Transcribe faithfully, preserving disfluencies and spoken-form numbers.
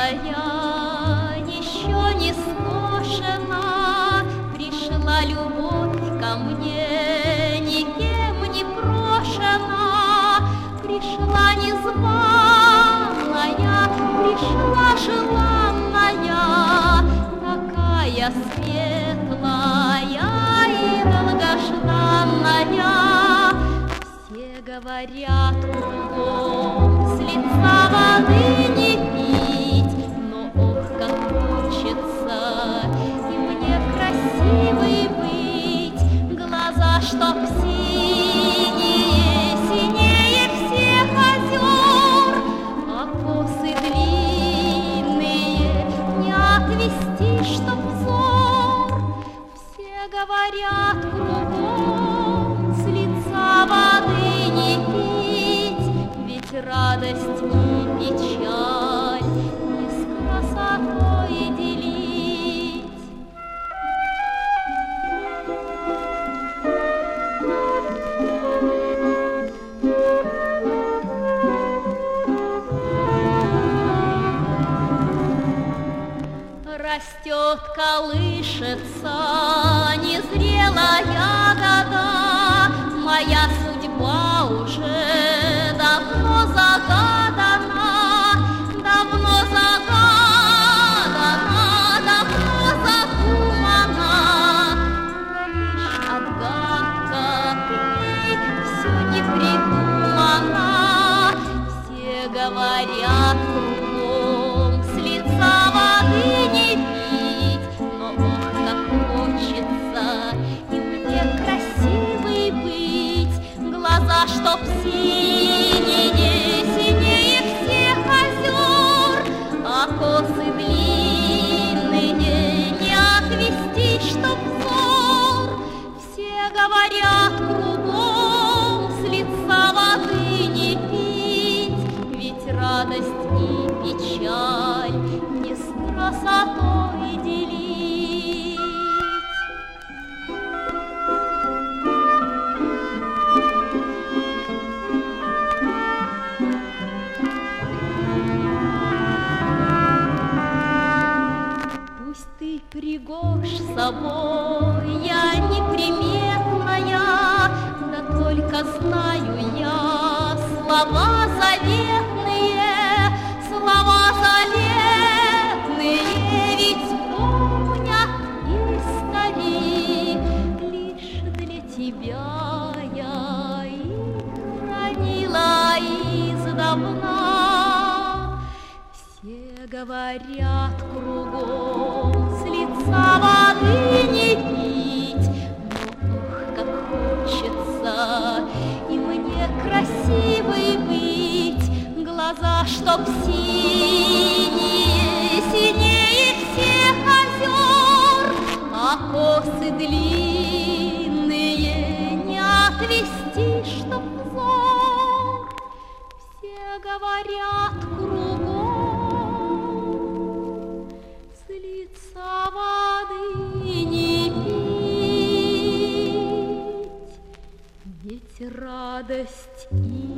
белая, еще не скошена, пришла любовь ко мне, никем не прошена, пришла незваная, пришла желанная, такая светлая и долгожданная. Все говорят кругом, с лица воды не пить, но ох, как хочется и мне красивой быть, глаза чтоб синие, синее всех озер, а косы длинные не отвести, чтоб взор. Все говорят кругом, с лица воды не пить, ведь радость и печаль не с красотой делить. Растет, колышется незрелая ягода, моя судьба уже давно загадана, давно загадана, давно задумана. Да лишь отгадка ты все не придумана. Все говорят кругом, с лица воды не пить, но ох, как хочется и мне красивой быть, глаза чтоб синие, синее всех озер, а косы длинные не отвести, чтоб взор. Все говорят кругом, с лица воды не пить, ведь радость и печаль не с красотой делить. Пусть ты пригожь собой, я неприметная, да только знаю я слова заветные, слова заветные, ведь помнят и старик, лишь для тебя я их хранила издавна. Все говорят кругом, с лица воды не пить, но ох, как хочется и мне красивой быть, глаза чтоб синие, синее всех озер, а косы длинные не отвести, чтоб взор. Все говорят кругом, с лица воды не пить, ведь радость и